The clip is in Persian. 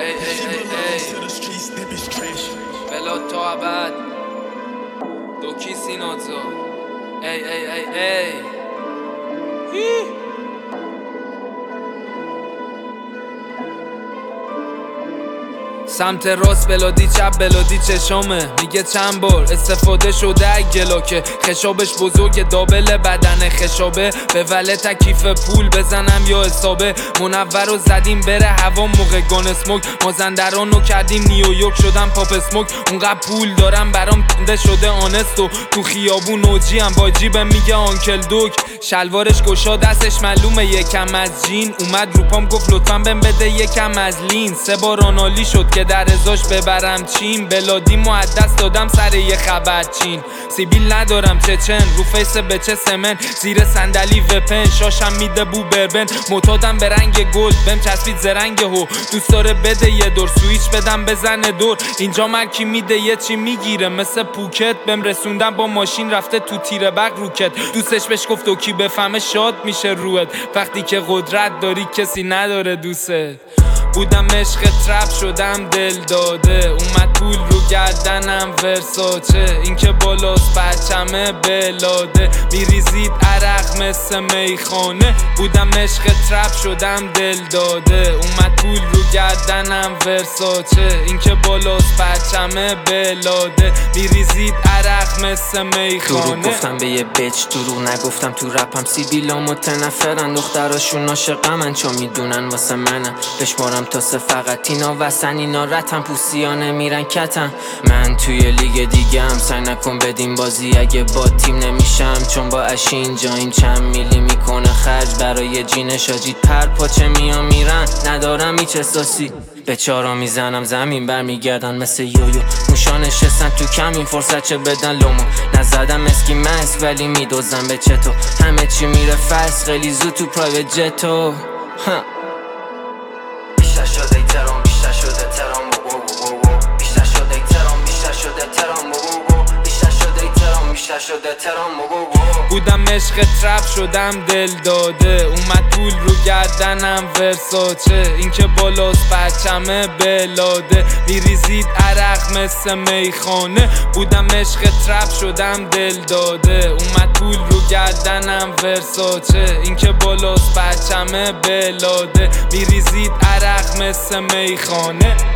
بلا تا ابد دوکی سینازو ای سمت راست بلادی چپ بلادی چشامه میگه چند بار استفاده شده اگلا که خشابش بزرگ دابل بدن خشابه به وله تکیف پول بزنم یا حسابه منور رو زدیم بره هوا موقع گان اسموک مازندران رو کردیم نیویورک شدم پاپ اسموک اونقدر پول دارم برام تنده شده آنستو تو خیابون اوجی هم با جیبم میگه آنکل دوک شلوارش گشا دستش معلومه یکم از جین اومد رو پام گفت لطفا بهم بده یکم از لین 3 بار آنالی شد که در ازاش ببرم چین بلادی دست دادم سر یه خبر چین سیبیل ندارم چچن رو فیس به چه سمن زیر صندلی وپن شاشم میده بو بربن معتادم به رنگ گلد بهم چسبید زرنگ هو دوست داره بده یه دور سویچ بدم بزنه دور اینجا مرکی میده یه چی میگیره مثل پوکت بهم رسوندم با ماشین رفته تو تیر برق روکت دوستش بهش گفت و کی بفهمه شاد میشه روت وقتی که قدرت داری کسی نداره دوست بودم عشق ترپ شدم دل داده اومد پول رو گردنم ورساچه این که بالاست بچمه بلاده میریزید عرق مثل میخانه بودم عشق ترپ شدم دل داده اومد پول رو گردنم ورساچه این که بالاست بچمه بلاده میریزید عرق مثل میخانه دروغ گفتم به یه بچ دروغ نگفتم تو رپم سیبیلا متنفرن دختراشون عاشقمن چون میدونن واسه منم بشمارم تا 3 فقط اینا وسن اینا رتم پوسیانه میرن کتم من توی لیگ دیگه هم سعی نکن بدیم بازی اگه با تیم نمیشم چون با اشی اینجاییم چند میلی میکنه خرج برای جینش آجید پر پاچه میرن ندارم هیچ احساسی به چارا میزنم زمین برمیگردن مثل یویو موشا نشستن تو کمین فرصت چه بدن لومو نزدم اسکی مست ولی میدوزم به چتو همه چی میره فست خیلی زود تو پرایوت جتو بیشتر شده ترام بیشتر شده ترام بیشتر شده ترام بیشتر شده ترام بیشتر شده ترام بیشتر شده ترام بودم عشق ترپ شدم دل داده اومد پول رو گردنم ورساچه این که بالاست بچمه بلاده میریزید عرق مثل میخانه بودم عشق ترپ شدم دل داده اومد پول رو گردنم ورساچه این که بالاست بچمه بلاده میریزید عرق مثل میخانه